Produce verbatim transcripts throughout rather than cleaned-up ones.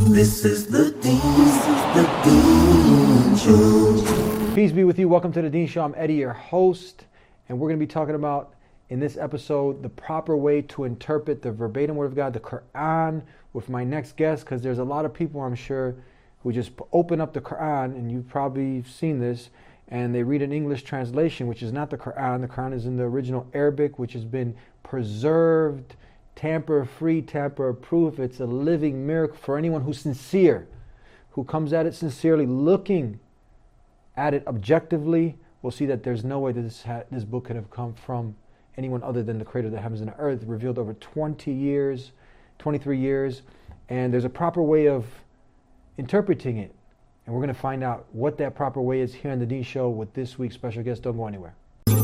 This is the Deen, this is the Deen Show. Peace be with you. Welcome to the Deen Show. I'm Eddie, your host, and we're going to be talking about in this episode the proper way to interpret the verbatim word of God, the Quran, with my next guest, because there's a lot of people, I'm sure, who just open up the Quran, and you've probably seen this, and they read an English translation, which is not the Quran. The Quran is in the original Arabic, which has been preserved, tamper-free, tamper-proof. It's a living miracle for anyone who's sincere, who comes at it sincerely, looking at it objectively. We'll see that there's no way that this, ha- this book could have come from anyone other than the creator of the heavens and the earth, revealed over twenty years, twenty-three years, and there's a proper way of interpreting it. And we're going to find out what that proper way is here on the Deen Show with this week's special guest. Don't go anywhere.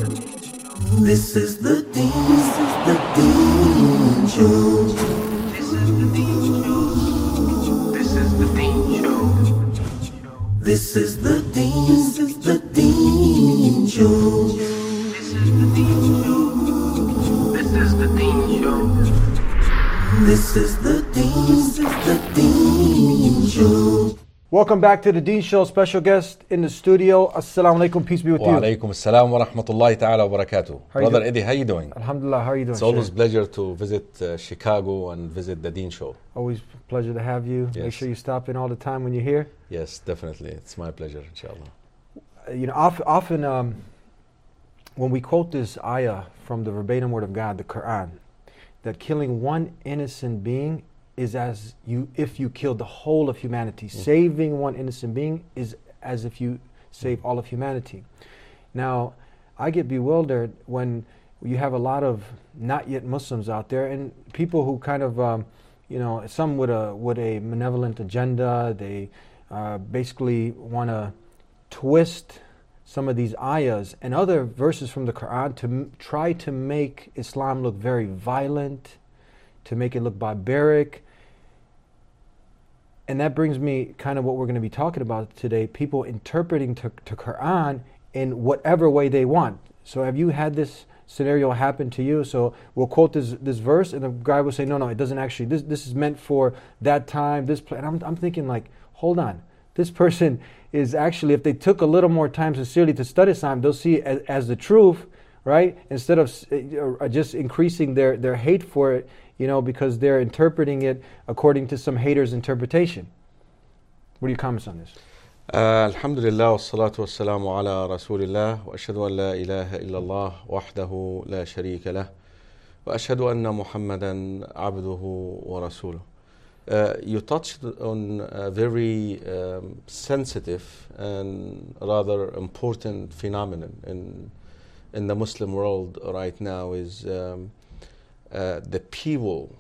This is the Deen, this is the Deen Show. This is the Deen Show. This is the Deen Show. This is the Deen, this is the Deen Show. This is the Deen Show. This is the Deen Show. This is the Deen, this is the Deen Show. Welcome back to the Deen Show. Special guest in the studio. Assalamu alaikum. Peace be with you. Wa alaikum assalam wa rahmatullahi ta'ala wa barakatuh. How you Brother doing? Eddie, how you doing? Alhamdulillah. How are you doing? It's always a Shaykh? pleasure to visit uh, Chicago and visit the Deen Show. Always a pleasure to have you. Make Yes. sure you stop in all the time when you're here. Yes, definitely. It's my pleasure, inshallah. Uh, You know, often, often um, when we quote this ayah from the verbatim word of God, the Quran, that killing one innocent being is as you if you killed the whole of humanity. Mm. Saving one innocent being is as if you save all of humanity. Now, I get bewildered when you have a lot of not yet Muslims out there and people who kind of, um, you know, some with a with a malevolent agenda. They uh, basically want to twist some of these ayahs and other verses from the Quran to m- try to make Islam look very violent, to make it look barbaric. And that brings me kind of what we're going to be talking about today, people interpreting to, to Quran in whatever way they want. So have you had this scenario happen to you? So we'll quote this this verse and the guy will say, no, no, it doesn't actually, this this is meant for that time, this place. And I'm, I'm thinking like, hold on. This person is actually, if they took a little more time sincerely to study Islam, they'll see it as, as the truth, right? Instead of uh, just increasing their, their hate for it, you know, because they're interpreting it according to some hater's interpretation. What are your comments on this? Uh, Alhamdulillah, wa salatu wa salamu ala rasulillah, wa ashhadu an la ilaha illallah, wahdahu la sharika lah, wa ashhadu anna Muhammadan abduhu wa rasuluh. Uh, you touched on a very um, sensitive and rather important phenomenon in in the Muslim world right now is um, uh, the people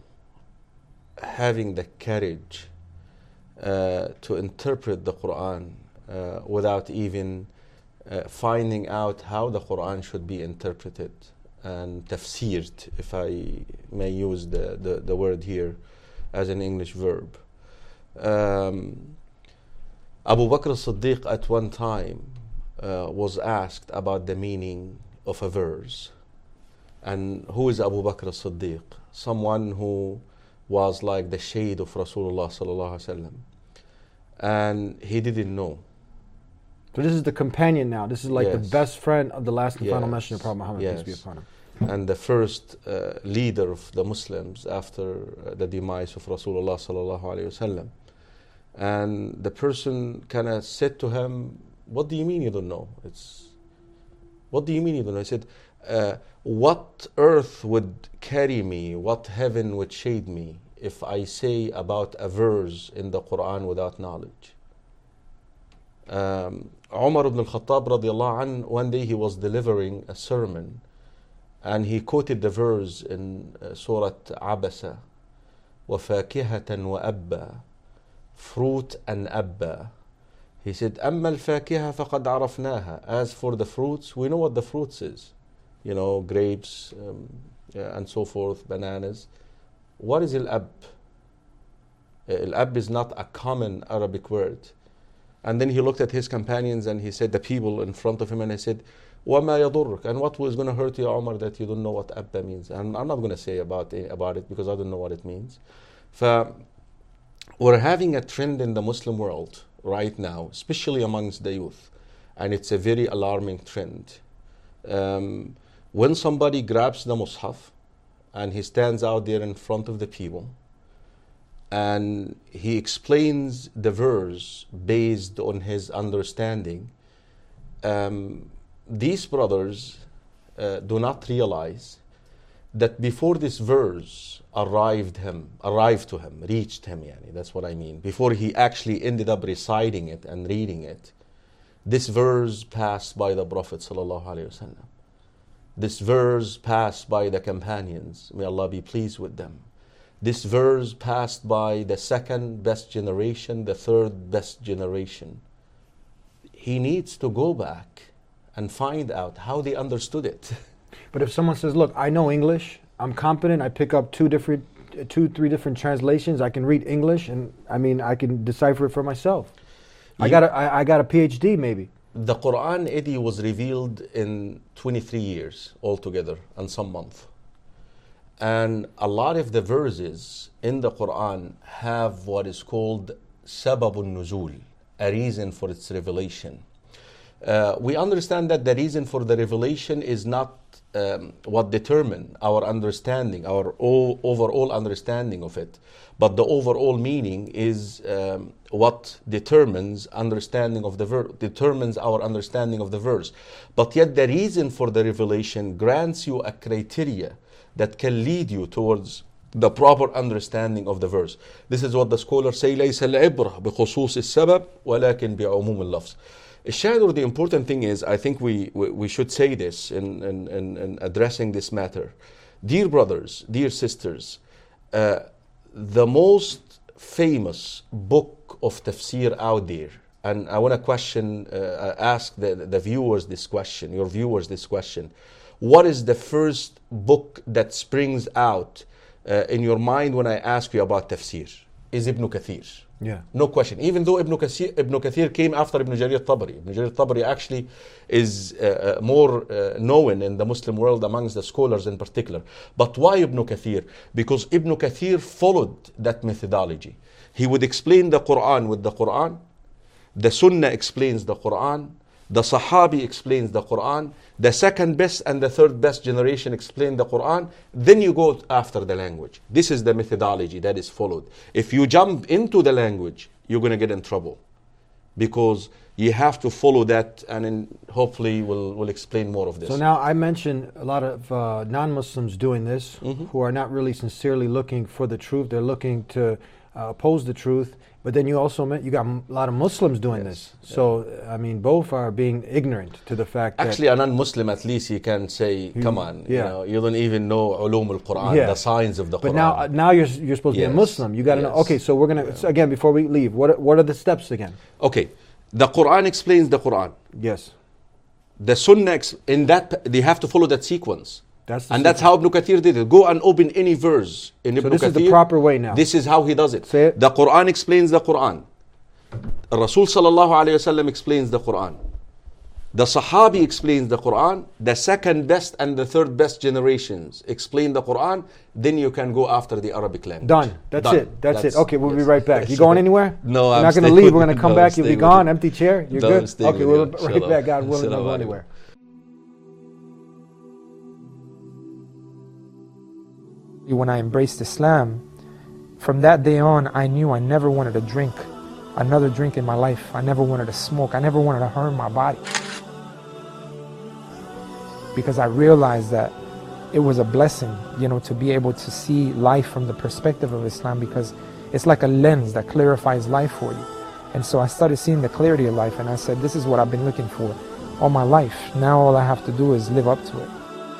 having the courage uh, to interpret the Quran uh, without even uh, finding out how the Quran should be interpreted and tafsired, if I may use the, the, the word here as an English verb. Um, Abu Bakr as-Siddiq at one time uh, was asked about the meaning of a verse. And who is Abu Bakr as-Siddiq? Someone who was like the shade of Rasulullah sallallahu alaihi wasallam. And he didn't know. So this is the companion now. This is like the Yes. best friend of the last and final Yes. messenger, Prophet Muhammad, peace be Yes. upon him. And the first uh, leader of the Muslims after uh, the demise of Rasulullah sallallahu alaihi wasallam. And the person kind of said to him, "What do you mean you don't know? It's what do you mean you don't know?" He said, uh, "What earth would carry me? What heaven would shade me if I say about a verse in the Quran without knowledge?" Um, Umar ibn al-Khattab radiallahu anh, one day he was delivering a sermon. And he quoted the verse in uh, Surah Abasa, وَفَاكِهَةً وَأَبَّا, fruit and abba. He said, أَمَّا الْفَاكِهَةَ فَقَدْ عَرَفْنَاهَا. As for the fruits, we know what the fruits is. You know, grapes um, yeah, and so forth, bananas. What is al-ab? Uh, al-ab is not a common Arabic word. And then he looked at his companions and he said, the people in front of him, and he said, وَمَا يَضُرُّكَ, and what was going to hurt you, Umar, that you don't know what abba means? And I'm not going to say about it, about it because I don't know what it means. ف we're having a trend in the Muslim world right now, especially amongst the youth, and it's a very alarming trend. Um, when somebody grabs the Mus'haf and he stands out there in front of the people and he explains the verse based on his understanding, um, these brothers uh, do not realize that before this verse arrived him, arrived to him, reached him, yani, that's what I mean. Before he actually ended up reciting it and reading it, this verse passed by the Prophet sallallahu alaihi wasallam. This verse passed by the companions, may Allah be pleased with them. This verse passed by the second best generation, the third best generation. He needs to go back and find out how they understood it. But if someone says, look, I know English, I'm competent, I pick up two different, two, three different translations, I can read English, and I mean, I can decipher it for myself. I got a, I, I got a PhD maybe. The Quran, Eddie, was revealed in twenty-three years altogether and some month. And a lot of the verses in the Quran have what is called sababun nuzul, a reason for its revelation. Uh, we understand that the reason for the revelation is not um, what determine our understanding, our all, overall understanding of it, but the overall meaning is um, what determines understanding of the verse, determines our understanding of the verse. But yet the reason for the revelation grants you a criteria that can lead you towards the proper understanding of the verse. This is what the scholars say: ليس العبرة بخصوص السبب ولكن بعموم اللفظ. Shadow, the important thing is, I think we, we, we should say this in, in, in, in addressing this matter. Dear brothers, dear sisters, uh, the most famous book of tafsir out there, and I want to question, uh, ask the, the viewers this question, your viewers this question. What is the first book that springs out uh, in your mind when I ask you about tafsir? Is Ibn Kathir. Yeah. No question. Even though Ibn Kathir, Ibn Kathir came after Ibn Jarir Tabari. Ibn Jarir Tabari actually is uh, uh, more uh, known in the Muslim world amongst the scholars in particular. But why Ibn Kathir? Because Ibn Kathir followed that methodology. He would explain the Quran with the Quran. The Sunnah explains the Quran. The Sahabi explains the Quran. The second best and the third best generation explain the Quran. Then you go after the language. This is the methodology that is followed. If you jump into the language, you're going to get in trouble, because you have to follow that, and then hopefully we'll, we'll explain more of this. So now I mentioned a lot of uh, non-Muslims doing this, mm-hmm. who are not really sincerely looking for the truth. They're looking to uh, oppose the truth. But then you also met, you got a lot of Muslims doing yes, this. So, yeah. I mean, both are being ignorant to the fact that... Actually, a non-Muslim, at least you can say, come on, yeah. you know, you don't even know ulum al-Quran, yeah. the signs of the Quran. But now uh, now you're you're supposed yes. to be a Muslim. You got to yes. know, okay, so we're going to, yeah. so again, before we leave, what are, what are the steps again? Okay, the Quran explains the Quran. Yes. The Sunnah, in that, they have to follow that sequence. That's and that's how Ibn Kathir did it. Go and open any verse in Ibn Kathir. So this Kathir. is the proper way now. This is how he does it. Say it. The Quran explains the Quran. Rasul sallallahu alayhi wasallam explains the Quran. The Sahabi explains the Quran. The second best and the third best generations explain the Quran. Then you can go after the Arabic language. Done. That's Done. it. That's, That's it. Okay, we'll yes. be right back. You going anywhere? No, You're I'm not going to leave. We're going to come no, back. You'll be gone. You. Empty chair. You're no, good. Okay, we'll be right you. back. God willing, don't go anywhere. When I embraced Islam, from that day on, I knew I never wanted to drink another drink in my life. I never wanted to smoke. I never wanted to harm my body. Because I realized that it was a blessing, you know, to be able to see life from the perspective of Islam, because it's like a lens that clarifies life for you. And so I started seeing the clarity of life, and I said, this is what I've been looking for all my life. Now all I have to do is live up to it.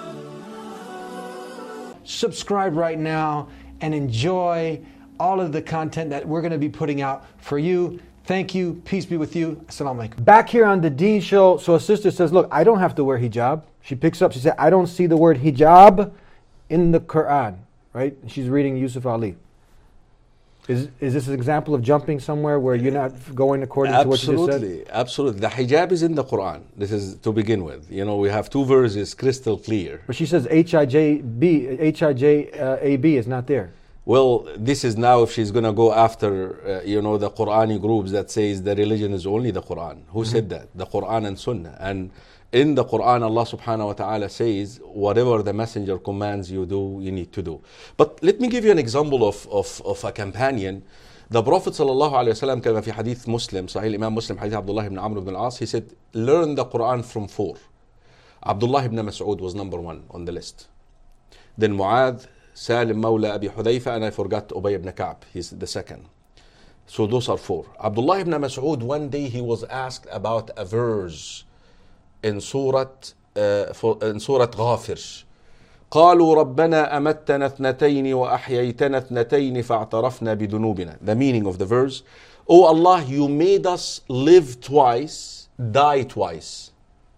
Subscribe right now and enjoy all of the content that we're going to be putting out for you. Thank you. Peace be with you. Assalamu alaikum. Back here on the Deen Show. So a sister says, look, I don't have to wear hijab. She picks up, she said, I don't see the word hijab in the Quran, right? She's reading Yusuf Ali. Is is this an example of jumping somewhere where you're not going according absolutely, to what you just said? Absolutely. The hijab is in the Quran. This is to begin with. You know, we have two verses crystal clear. But she says H I J B, H I J A B is not there. Well, this is now if she's going to go after, uh, you know, the Qur'ani groups that says the religion is only the Qur'an. Who mm-hmm. said that? The Qur'an and Sunnah. And in the Qur'an, Allah subhanahu wa ta'ala says, whatever the messenger commands you do, you need to do. But let me give you an example of, of, of a companion. The Prophet sallallahu alayhi wa sallam, كما في حديث مسلم, Sahih Imam Muslim, حديث Abdullah ibn Amr ibn al-As, he said, learn the Qur'an from four. Abdullah ibn Mas'ud was number one on the list. Then Mu'adh, Salim Mawla Abi Hudayfa, and I forgot Ubay ibn Ka'b, he's the second. So those are four. Abdullah ibn Mas'ud, one day he was asked about a verse in Surah, uh, in Surah Ghafir. قالوا ربنا أمتنا اثنتين وأحييتنا اثنتين فاعترفنا بذنوبنا. The meaning of the verse, Oh Allah, you made us live twice, die twice.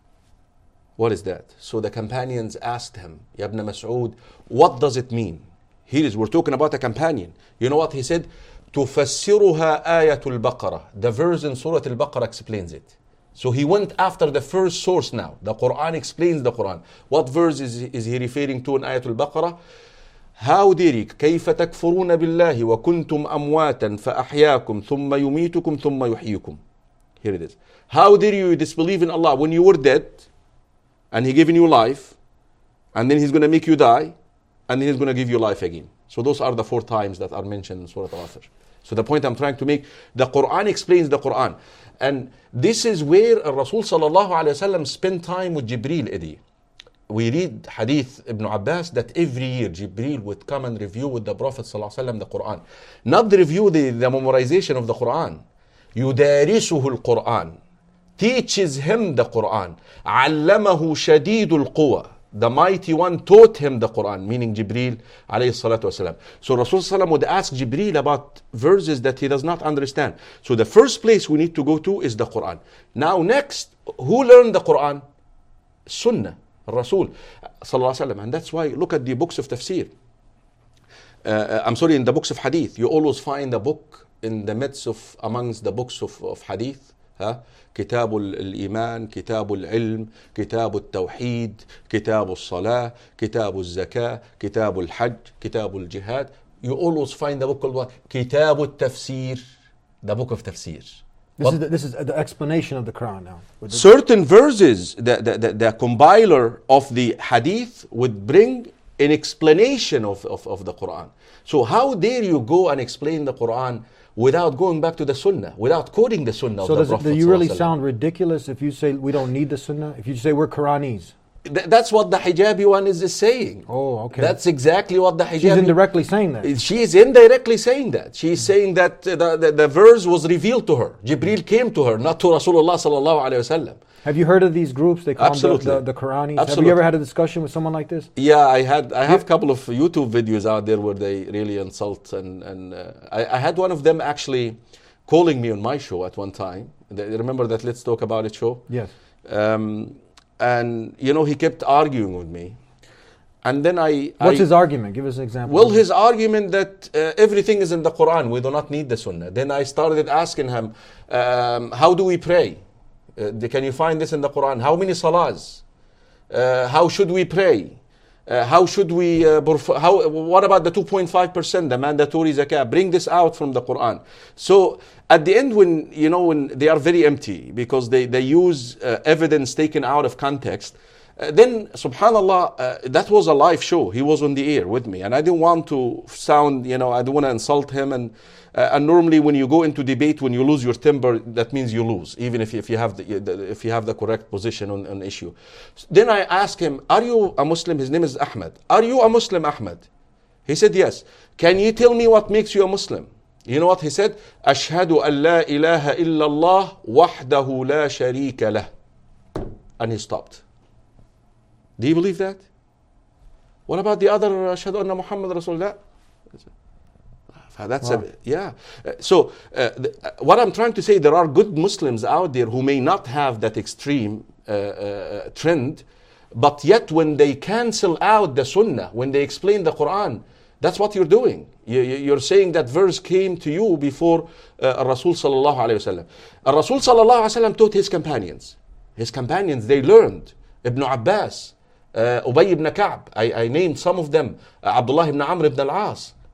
What is that? So the companions asked him, Ya ibn Mas'ud, what does it mean? Here is, we're talking about a companion. You know what he said? تفسرها آية البقرة. The verse in Surah Al-Baqarah explains it. So he went after the first source now. The Quran explains the Quran. What verse is, is he referring to in Ayatul Baqarah? How dare you كيف تكفرون بالله وكنتم أمواتا فأحياكم ثم يميتكم ثم يحييكم. Here it is. How dare you disbelieve in Allah when you were dead and He given you life and then He's going to make you die and then He's going to give you life again. So those are the four times that are mentioned in Surah Al-Ghafir. So the point I'm trying to make, the Quran explains the Quran. And this is where Rasul sallallahu alayhi wa sallam spent time with Jibreel, Eddie. We read Hadith Ibn Abbas that every year Jibreel would come and review with the Prophet sallallahu alayhi wa sallam the Quran. Not the review, the, the memorization of the Quran. يدارسه القرآن. Teaches him the Quran. علمه شديد القوى. The mighty one taught him the Quran, meaning Jibreel alayhi salatu wasalam. So Rasul sallam would ask Jibreel about verses that he does not understand. So the first place we need to go to is the Quran. Now next, who learned the Quran? Sunnah, Rasul sallallahu alayhi wasallam. And that's why, look at the books of tafsir. Uh, I'm sorry, in the books of hadith, you always find a book in the midst of, amongst the books of, of hadith. Huh? كتاب الإيمان, كتاب العلم, كتاب التوحيد, كتاب الصلاة, كتاب الزكاة, كتاب الحج, كتاب الجهاد. You always find the book called what? كتاب التفسير, the book of tafsir. This, What? is the, this is the explanation of the Quran now. Certain verses, the, the, the, the compiler of the hadith would bring an explanation of, of, of the Quran. So how dare you go and explain the Quran without going back to the Sunnah, without quoting the Sunnah so of the does Prophet? it, do you really sound ridiculous if you say we don't need the Sunnah? If you say we're Quranis? Th- that's what the hijabi one is, is saying. Oh, okay. That's exactly what the hijabi... She's indirectly saying that. She is indirectly saying that. She's saying that the, the, the verse was revealed to her. Jibreel came to her, not to Rasulullah sallallahu alayhi wa sallam. Have you heard of these groups? They call Absolutely. them the, the, the Quranis. Absolutely. Have you ever had a discussion with someone like this? Yeah, I had. I have a couple of YouTube videos out there where they really insult, and and uh, I, I had one of them actually calling me on my show at one time. They, remember that Let's Talk About It show? Yes. Um, and you know, he kept arguing with me, and then I. What's I, his argument? Give us an example. Well, his argument that uh, everything is in the Quran. We do not need the Sunnah. Then I started asking him, um, how do we pray? Uh, can you find this in the Quran? How many salahs? Uh, how should we pray? Uh, how should we, uh, how, what about the two point five percent, the mandatory zakah? Bring this out from the Quran. So at the end, when, you know, when they are very empty because they, they use uh, evidence taken out of context, uh, then subhanallah, uh, that was a live show. He was on the air with me and I didn't want to sound, you know, I didn't want to insult him. And Uh, and normally when you go into debate, when you lose your temper, that means you lose, even if, if you have the, if you have the correct position on an issue. Then I asked him, are you a Muslim? His name is Ahmed. Are you a Muslim, Ahmed? He said, yes. Can you tell me what makes you a Muslim? You know what he said? أشهد أن لا إله إلا الله وحده لا شريك له. And he stopped. Do you believe that? What about the other أشهد أن محمد رسول الله? That's wow. a, yeah. Uh, so uh, the, uh, what I'm trying to say, there are good Muslims out there who may not have that extreme uh, uh, trend, but yet when they cancel out the Sunnah, when they explain the Quran, that's what you're doing. You, you're saying that verse came to you before uh, Rasul sallallahu alayhi wasallam. Uh, Rasul sallallahu alayhi wasallam taught his companions. His companions, they learned. Ibn Abbas, uh, Ubay ibn Ka'b, I, I named some of them. Uh, Abdullah ibn Amr ibn al-As.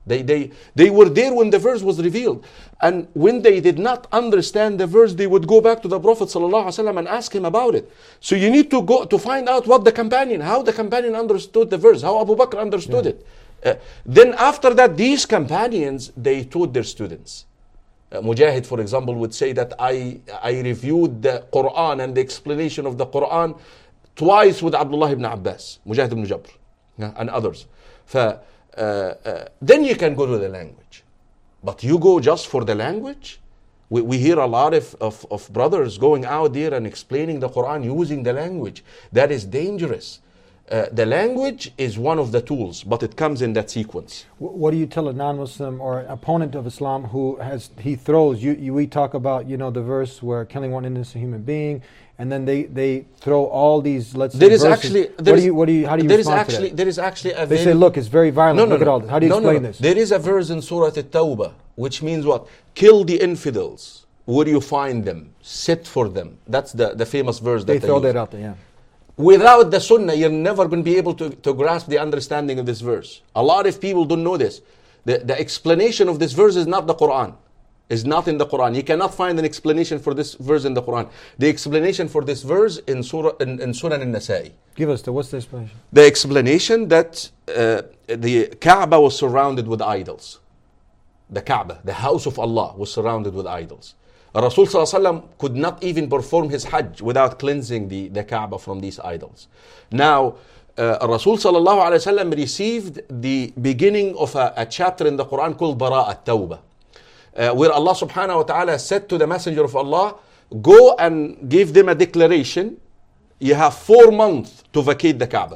They, they, they were there when the verse was revealed. And when they did not understand the verse, they would go back to the Prophet ﷺ and ask him about it. So you need to go to find out what the companion, how the companion understood the verse, how Abu Bakr understood Yeah. it. Uh, then after that, these companions, they taught their students. Uh, Mujahid, for example, would say that I, I reviewed the Quran and the explanation of the Quran twice with Abdullah ibn Abbas, Mujahid ibn Jabr, yeah, and others. Uh, uh, then you can go to the language. But you go just for the language? We, we hear a lot of, of, of brothers going out there and explaining the Quran using the language. That is dangerous. Uh, the language is one of the tools, but it comes in that sequence. Wh- What do you tell a non-Muslim or opponent of Islam who has he throws? You, you we talk about you know the verse where killing one innocent human being, and then they, they throw all these let's say There is verses. actually what there do is, you what do you how do you there is respond actually to that? there is actually a They very, say, look, it's very violent. no, no, look no. at all this. How do you no, explain no, no. this? There is a verse in Surah At-Tawbah which means what? Kill the infidels. Where you find them, sit for them. That's the, the famous verse that They they throw use. that out there. Yeah. Without the Sunnah, you're never going to be able to, to grasp the understanding of this verse. A lot of people don't know this. The, the explanation of this verse is not the Quran. Is not in the Quran. You cannot find an explanation for this verse in the Quran. The explanation for this verse in Surah in, in Sunan al-Nasa'i. Give us the what's the explanation? The explanation that uh, the Kaaba was surrounded with idols. The Kaaba, the house of Allah, was surrounded with idols. Rasul Sallallahu Alaihi Wasallam could not even perform his Hajj without cleansing the, the Kaaba from these idols. Now, uh, Rasul Sallallahu Alaihi Wasallam received the beginning of a, a chapter in the Quran called Bara'at Tawbah, uh, where Allah Subhanahu Wa Ta'ala said to the Messenger of Allah, go and give them a declaration. You have four months to vacate the Kaaba.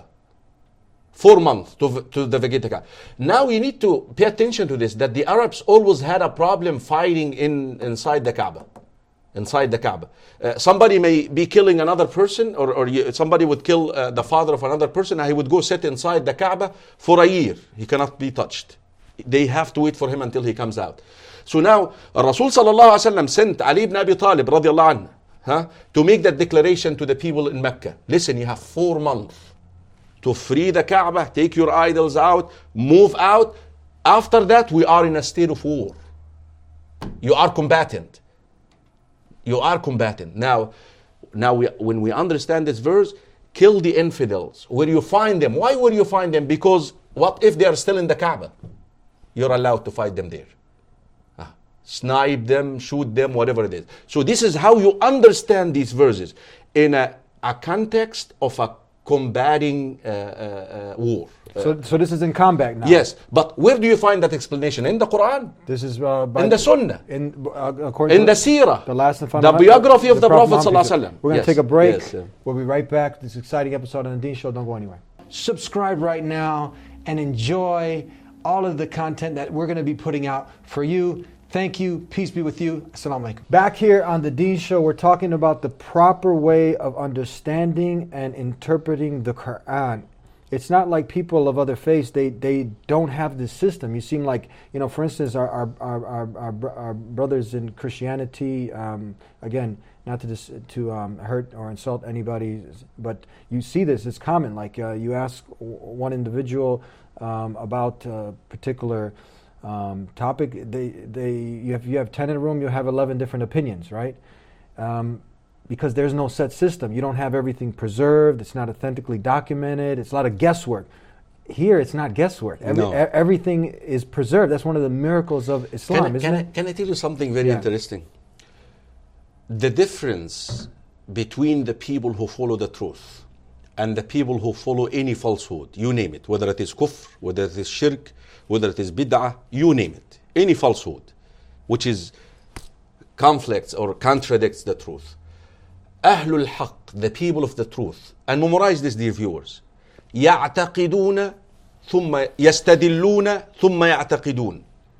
Four months to, to the vacate the Kaaba. Now you need to pay attention to this, that the Arabs always had a problem fighting in inside the Kaaba. Inside the Kaaba. Uh, somebody may be killing another person, or, or you, somebody would kill uh, the father of another person, and he would go sit inside the Kaaba for a year. He cannot be touched. They have to wait for him until he comes out. So now, Rasul Sallallahu Alaihi Wasallam sent Ali ibn Abi Talib radiallahu anhu, huh, to make that declaration to the people in Mecca. Listen, you have four months to free the Kaaba, take your idols out, move out. After that, we are in a state of war. You are combatant. You are combatant. Now, now we, when we understand this verse, kill the infidels. Where you find them. Why will you find them? Because what if they are still in the Kaaba? You're allowed to fight them there. Ah, snipe them, shoot them, whatever it is. So this is how you understand these verses. In a, a context of a combating uh, uh, uh, war. So, so this is in combat now. Yes, but where do you find that explanation? In the Quran? This is uh, by In the Sunnah? In uh, according In to the Seerah? the last and The final biography of the Prophet Muhammad. Sallallahu Alaihi Wasallam. We're going to Yes, take a break. yes, yeah. We'll be right back. This exciting episode on the Deen Show. Don't go anywhere. Subscribe right now and enjoy all of the content that we're going to be putting out for you. Thank you. Peace be with you. Assalamu alaikum. Back here on the Deen Show, we're talking about the proper way of understanding and interpreting the Quran. It's not like people of other faiths, they, they don't have this system. You seem like, you know, for instance, our our, our, our, our, our brothers in Christianity, um, again, not to dis, to um, hurt or insult anybody, but you see this, it's common. Like uh, you ask one individual um, about a particular um, topic, they, they, you have, you have ten in a room, you have eleven different opinions, right? Um, because there's no set system. You don't have everything preserved. It's not authentically documented. It's a lot of guesswork. Here, it's not guesswork. Every, No. e- everything is preserved. That's one of the miracles of Islam, Can, I, isn't can, I, it? can I tell you something very Yeah. interesting? The difference between the people who follow the truth and the people who follow any falsehood, you name it, whether it is kufr, whether it is shirk, whether it is bid'ah, you name it, any falsehood, which is conflicts or contradicts the truth. Ahlul Haqq, the people of the truth, and memorize this, dear viewers. يعتقدون ثم يستدلون ثم يعتقدون.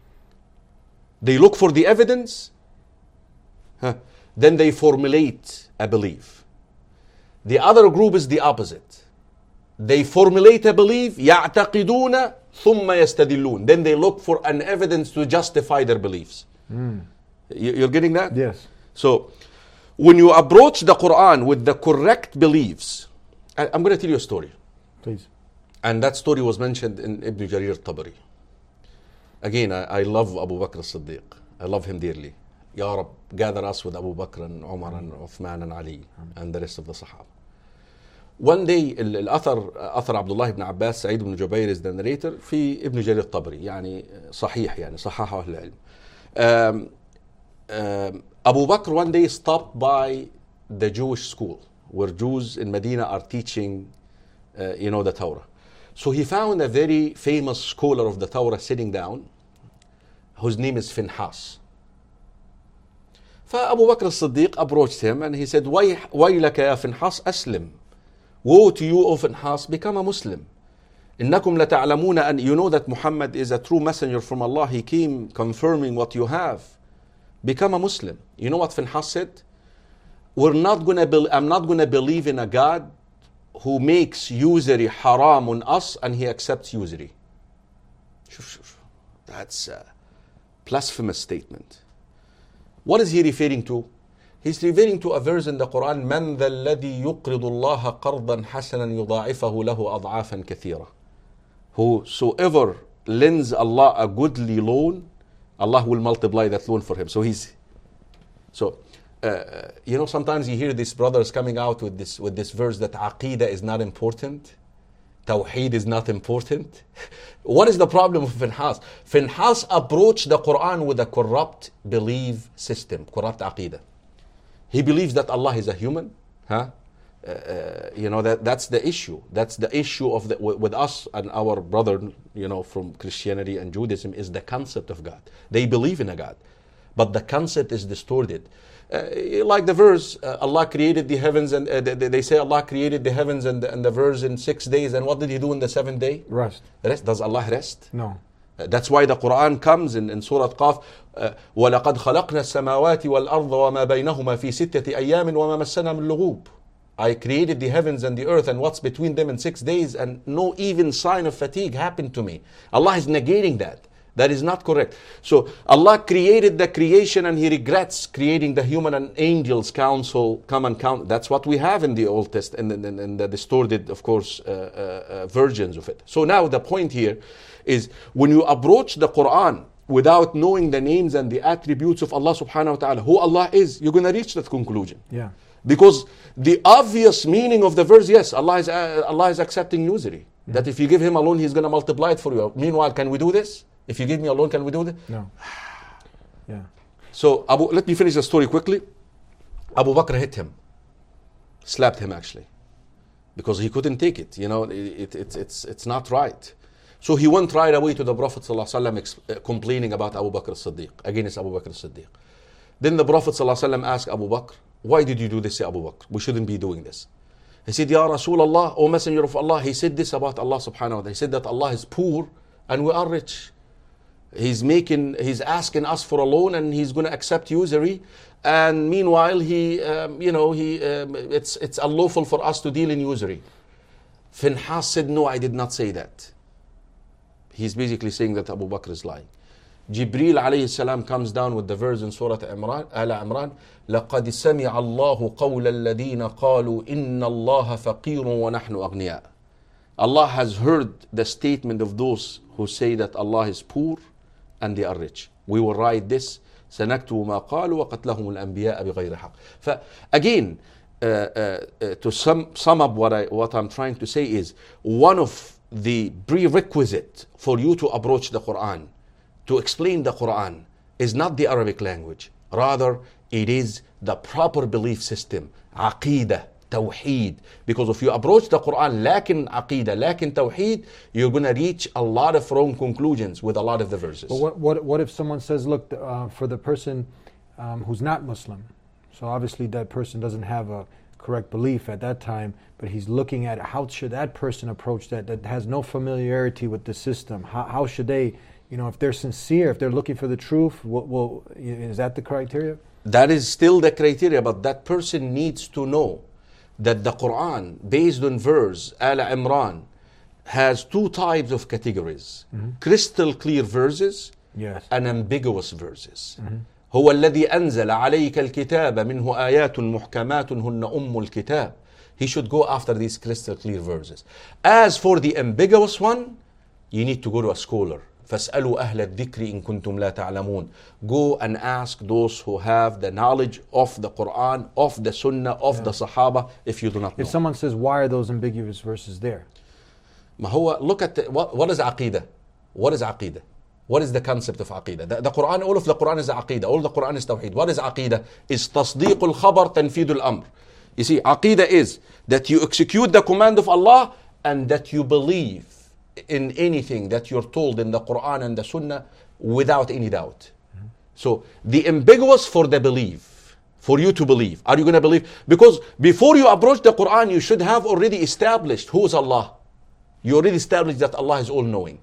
They look for the evidence, huh, then they formulate a belief. The other group is the opposite. They formulate a belief, يعتقدون ثم يستدلون. Then they look for an evidence to justify their beliefs. Mm. You- You're getting that? Yes. So, when you approach the Quran with the correct beliefs, I- I'm going to tell you a story. Please. And that story was mentioned in Ibn Jarir al-Tabari. Again, I, I love Abu Bakr as-Siddiq. I love him dearly. Ya Rab, gather us with Abu Bakr and Umar and Uthman and Ali and the rest of the Sahaba. One day الأثر أثر عبد الله بن عباس سعيد بن جبير is the narrator في ابن جرير الطبري يعني صحيح يعني صححه أهل العلم. Um, um, Abu Bakr one day stopped by the Jewish school where Jews in Medina are teaching uh, you know the Torah. So he found a very famous scholar of the Torah sitting down whose name is Finhas. فأبو بكر الصديق approached him and he said ويلك يا فنحاس أسلم. Woe to you, O Finhas, become a Muslim. إنكم لتعلمون أن you know that Muhammad is a true messenger from Allah. He came confirming what you have. Become a Muslim. You know what Finhas said? We're not gonna be, I'm not going to believe in a God who makes usury haram on us and he accepts usury. That's a blasphemous statement. What is he referring to? He's referring to a verse in the Quran, مَنْ ذَا الَّذِي يُقْرِضُ اللَّهَ قَرْضًا حَسَنًا يُضَاعِفَهُ لَهُ أَضْعَافًا كَثِيرًا. Whosoever lends Allah a goodly loan, Allah will multiply that loan for him. So he's, so uh, you know, sometimes you hear these brothers coming out with this with this verse that Aqidah is not important, Tawheed is not important. What is the problem with Finhas? Finhas approached the Quran with a corrupt belief system, corrupt Aqidah. He believes that Allah is a human, huh? Uh, uh, you know that that's the issue. That's the issue of the, w- with us and our brother, you know, from Christianity and Judaism is the concept of God. They believe in a God, but the concept is distorted. Uh, like the verse, uh, Allah created the heavens, and uh, they, they say Allah created the heavens and the, and the verse in six days. And what did He do in the seventh day? Rest. Rest. Does Allah rest? No. Uh, that's why the Quran comes in, in Surah Qaf, uh, وَلَقَدْ خَلَقْنَا السَّمَاوَاتِ وَالْأَرْضَ وَمَا بَيْنَهُمَا فِي سِتَّةِ أَيَّامٍ وَمَا مَسَّنَا مِن لُغُوبٍ. I created the heavens and the earth and what's between them in six days, and no even sign of fatigue happened to me. Allah is negating that. That is not correct. So Allah created the creation and He regrets creating the human and angels council come and count. That's what we have in the Old Testament and in, in, in the distorted, of course, uh, uh, uh, versions of it. So now the point here is when you approach the Quran without knowing the names and the attributes of Allah subhanahu wa ta'ala, who Allah is, you're going to reach that conclusion. Yeah. Because the obvious meaning of the verse, yes, Allah is, uh, Allah is accepting usury. Yeah. That if you give Him a loan, He's going to multiply it for you. Meanwhile, can we do this? If you give me a loan, can we do this? No. Yeah. So Abu, let me finish the story quickly. Abu Bakr hit him. Slapped him actually. Because he couldn't take it. You know, it, it, it, it's, it's not right. So he went right away to the Prophet ﷺ ex- uh, complaining about Abu Bakr as-Siddiq, against Abu Bakr as-Siddiq. Then the Prophet ﷺ asked Abu Bakr, why did you do this, Abu Bakr? We shouldn't be doing this. He said, Ya Rasulullah, O Messenger of Allah, he said this about Allah subhanahu wa ta'ala. He said that Allah is poor and we are rich. He's making, he's asking us for a loan and He's going to accept usury. And meanwhile, he, um, you know, he, um, it's, it's unlawful for us to deal in usury. Finhas said, no, I did not say that. He's basically saying that Abu Bakr is lying. Jibreel alayhi salam comes down with the verse in Surah Imran, Ala Imran, لَقَدْ سَمِعَ اللَّهُ قَوْلَ الَّذِينَ قَالُوا إِنَّ اللَّهَ فَقِيرٌ وَنَحْنُ أَغْنِيَاءٌ. Allah has heard the statement of those who say that Allah is poor and they are rich. We will write this, سَنَكْتُبُ مَا قَالُوا وَقَتْلَهُمُ الْأَنْبِيَاءَ بِغَيْرِ حَقٍّ. So again, uh, uh, uh, to sum, sum up what, I, what I'm trying to say is, one of the prerequisite for you to approach the Quran, to explain the Quran, is not the Arabic language. Rather, it is the proper belief system, Aqidah, Tawheed. Because if you approach the Quran lacking Aqidah, lacking Tawheed, you're going to reach a lot of wrong conclusions with a lot of the verses. But what, what, what if someone says, look, uh, for the person um, who's not Muslim, so obviously that person doesn't have a correct belief at that time, but he's looking at how should that person approach that, that has no familiarity with the system. How, how should they, you know, if they're sincere, if they're looking for the truth, what, well, is that the criteria? That is still the criteria, but that person needs to know that the Quran, based on verse Al Imran, has two types of categories. Mm-hmm. Crystal clear verses, yes, and ambiguous verses. Mm-hmm. هو الذي أنزل عليك الكتاب منه آيات محكمات هن أم الكتاب. He should go after these crystal clear verses. As for the ambiguous one, you need to go to a scholar. فاسألوا أهل الذكر إن كنتم لا تعلمون. Go and ask those who have the knowledge of the Quran, of the Sunnah, of yeah. the Sahaba, if you do not know. If someone says, why are those ambiguous verses there? ما هو, look at the, what, what is Aqidah? What is Aqidah? What is the concept of Aqidah? The, the Quran, all of the Quran is Aqidah. All of the Quran is Tawheed. What is Aqidah? Is تصديق الخبر تنفيذ الأمر. You see, Aqidah is that you execute the command of Allah and that you believe in anything that you're told in the Quran and the Sunnah without any doubt. Mm-hmm. So the ambiguous for the belief, for you to believe. Are you going to believe? Because before you approach the Quran, you should have already established who is Allah. You already established that Allah is all-knowing.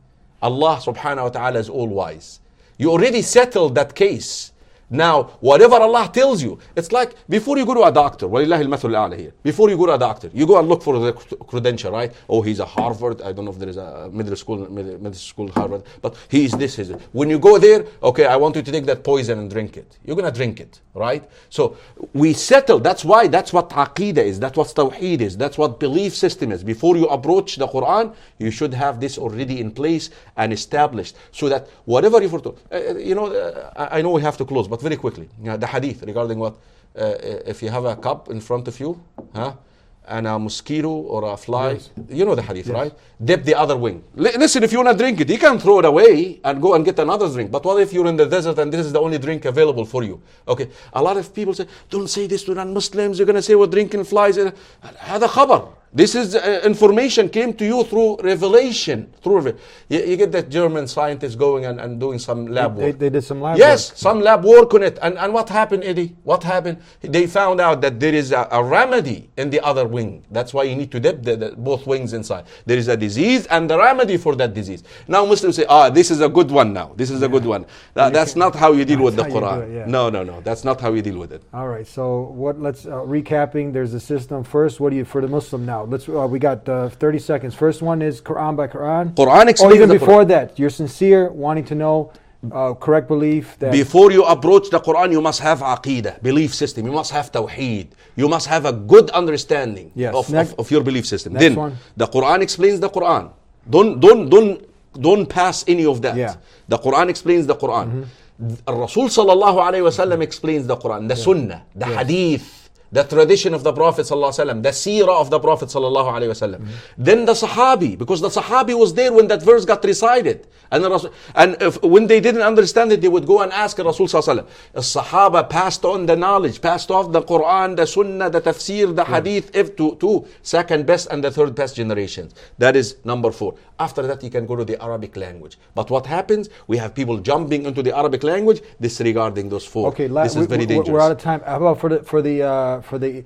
Allah subhanahu wa ta'ala is all-wise. You already settled that case. Now, whatever Allah tells you, it's like before you go to a doctor, وَلِلَّهِ الْمَثُلُ الْأَعْلَى here. Before you go to a doctor, you go and look for the credential, right? Oh, he's a Harvard. I don't know if there is a middle school, middle school Harvard, but he is this, is it. When you go there, okay, I want you to take that poison and drink it. You're going to drink it, right? So we settle. That's why, that's what Aqidah is. That's what Tawheed is. That's what belief system is. Before you approach the Quran, you should have this already in place and established so that whatever you foretold, uh, you know, uh, I know we have to close, but very quickly, you know, the hadith regarding what, uh, if you have a cup in front of you, huh, and a mosquito or a fly, yes. you know the hadith, yes. right? Dip the other wing. L- listen, if you want to drink it, you can throw it away and go and get another drink. But what if you're in the desert and this is the only drink available for you? Okay, a lot of people say, don't say this to non-Muslims, you're going to say we're drinking flies. هذا خبر. This is uh, information came to you through revelation. Through you, you get that German scientist going and, and doing some lab they, work. They, they did some lab yes, work. some lab work on it. And, and what happened, Eddie? What happened? They found out that there is a, a remedy in the other wing. That's why you need to dip the, the, both wings inside. There is a disease and the remedy for that disease. Now Muslims say, ah, this is a good one now. This is yeah. a good one. That, that's not how you deal with the Quran. It, yeah. No, no, no. That's not how you deal with it. All right. So what? Let's uh, recapping. There's a system. First, what do you for the Muslim now? Let's. Uh, we got uh, thirty seconds. First one is Quran by Quran. Quran explains. Or even the before Quran. that, you're sincere, wanting to know uh, correct belief. That before you approach the Quran, you must have aqidah, belief system. You must have tawheed. You must have a good understanding yes. of, next, of, of your belief system. Next Then one. the Quran explains the Quran. Don't don't don't don't pass any of that. Yeah. The Quran explains the Quran. Mm-hmm. Rasul sallallahu alayhi wasallam explains the Quran, the yeah. Sunnah, the yes. hadith. The tradition of the Prophet ﷺ, the seerah of the Prophet ﷺ. Mm-hmm. Then the Sahabi, because the Sahabi was there when that verse got recited. And, the Rasul, and if, when they didn't understand it, they would go and ask Rasul ﷺ. The Sahaba passed on the knowledge, passed off the Quran, the Sunnah, the Tafsir, the Hadith, if to, to second best and the third best generations. That is number four. After that, you can go to the Arabic language. But what happens? We have people jumping into the Arabic language, disregarding those four. Okay, la- this is very we, dangerous. We're out of time. How about for the for the uh, for the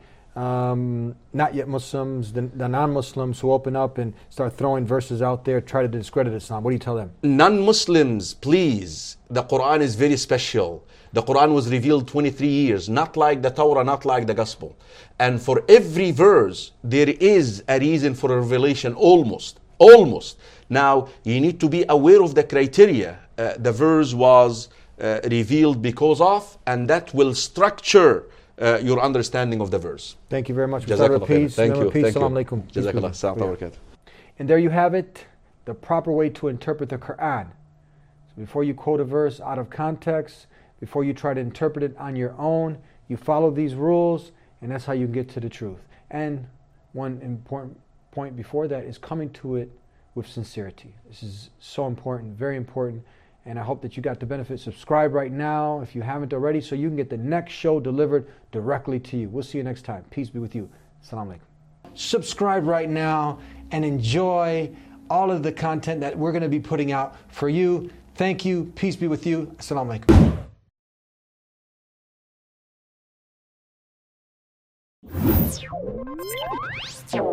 um, not yet Muslims, the, the non-Muslims who open up and start throwing verses out there, try to discredit Islam? What do you tell them? Non-Muslims, please. The Quran is very special. The Quran was revealed twenty-three years, not like the Torah, not like the Gospel. And for every verse, there is a reason for a revelation, almost. Almost. Now, you need to be aware of the criteria uh, the verse was uh, revealed because of, and that will structure uh, your understanding of the verse. Thank you very much. Jazakallah Peace. Thank you. Peace. Thank Salam you. alaikum. Jazakallah. Salam alaikum. And there you have it, the proper way to interpret the Quran. So before you quote a verse out of context, before you try to interpret it on your own, you follow these rules, and that's how you get to the truth. And one important point before that is coming to it with sincerity. This is so important, very important, and I hope that you got the benefit. Subscribe right now if you haven't already, so you can get the next show delivered directly to you. We'll see you next time. Peace be with you. Assalamu alaikum. Subscribe right now and enjoy all of the content that we're going to be putting out for you. Thank you. Peace be with you. Assalamu alaikum.